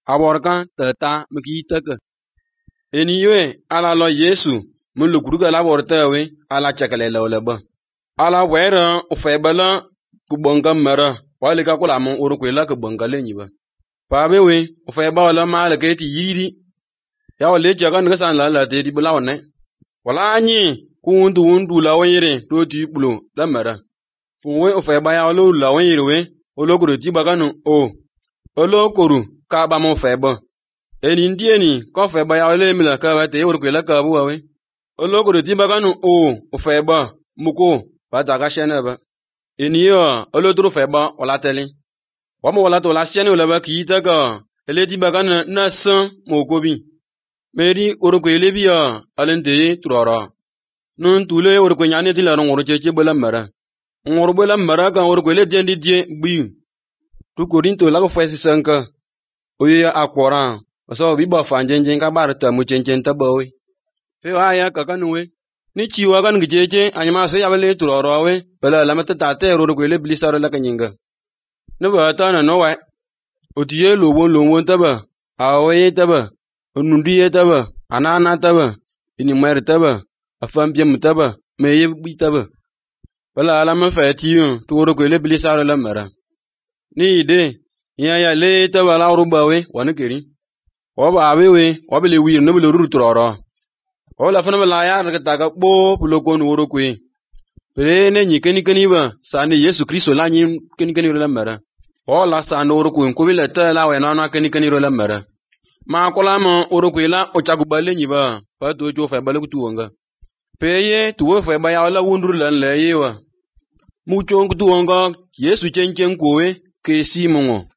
aborkan tata mkitaka. Eniwe ala lo Yesu mun lukuruga la bortawe ala chakale lawlaba. Ala wera ufebala kubonga mara wale ka kula mun urukwela kubonga lenyiba. Pabewe ufebala mala keti yiri ya wale jaga ngasan la te di bulawane. Wala anyi kundu la wanyere to ti bulo la mara. Fuwe ufeba ya lo la wanyere we olokuru ti baganu o olokuru ka ba mo feba. Eni ndieni ko feba ya ole mila ka ba te urukwela ka buwa we. Olokuru ti baganu o ufeba muko bata ka shene ba. Eniyo oloturu feba wala teli. Wamo wala to la shene wala ba kita ka eleti bagana na san mokobi. Meri urukwele biya alente turara. Nun tule urukwanyane ti la ngoro cheche bola mara. Ngoro bola mara ka urukwele dendi die bi. Tu korinto la ko fesi sanka. Oye akwora. Oso biba fanjenjen ka barta mu chenchen tabawe. Fe haya kakanuwe. Ni chiwa kan gijeje anyama se yabele turara we. Bela lamata tate urukwele bilisaro la kanyinga. Ne ba ta na no wa. Otiye lobon taba. Awe taba. Onundiye taba, anana taba, inimwer taba, afambiem taba, meye bi taba. Wala alama fatiyo, tuworo kwele bilisaro la mara. Ni ide, ya le taba la urubawe, wanukiri. Waba awewe, wabele wir nubele ruturara. Wala fana bala ya rakataka bo pulokon woro kwe. Pere ne nyikeni ba, sani Yesu Kristo la nyi keni la mara. Wala sani woro kwe, kubile tala we nana keni la mara. Ma kolama urukwela ochakubale nyiba pato cho fa bale kutuonga peye tuwe fa ba ya la wundur lan la yewa mucho kutuonga Yesu chenchen kowe ke simongo